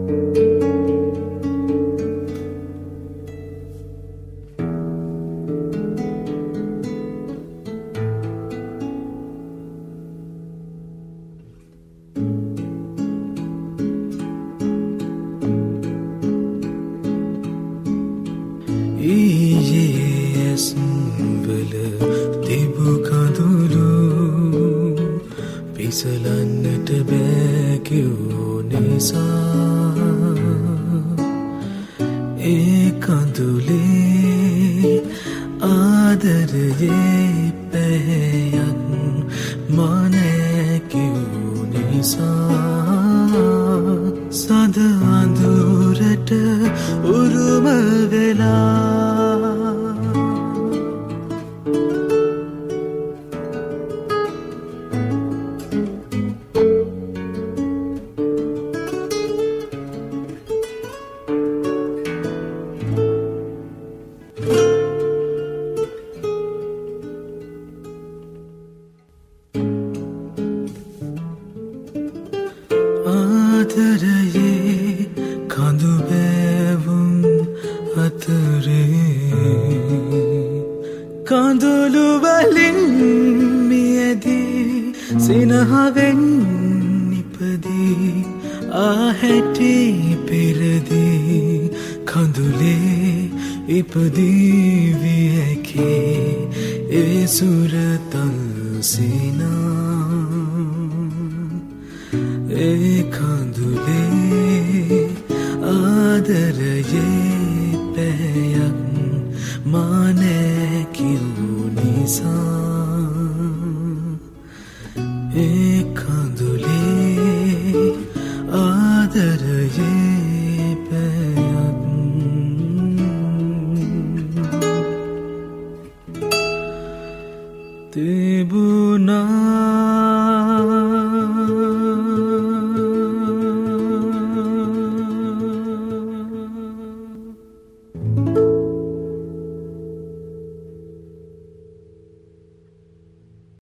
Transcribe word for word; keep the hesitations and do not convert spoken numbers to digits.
පිසලන්නට බෑ කිව්ව නිසා ඒ කඳුලේ ආදරයේ පැහැයක් මා නෑ කිව්ව නිසා සඳ අඳුරට උරුම වෙලා ආදරයේ කඳු බෑවුම් අතරේ කඳුළු වලින් මියදී සිනහවෙන් නිපදී ආහැටි පෙරදී කඳුලේ ඉපදී වියකේ ඒ සුරතල් සිනා ඒ කඳුලේ ආදරයේ පැයක් මා නෑ කිව්ව නිසා ඒ කඳුලේ ආදරයේ පැයක් තේ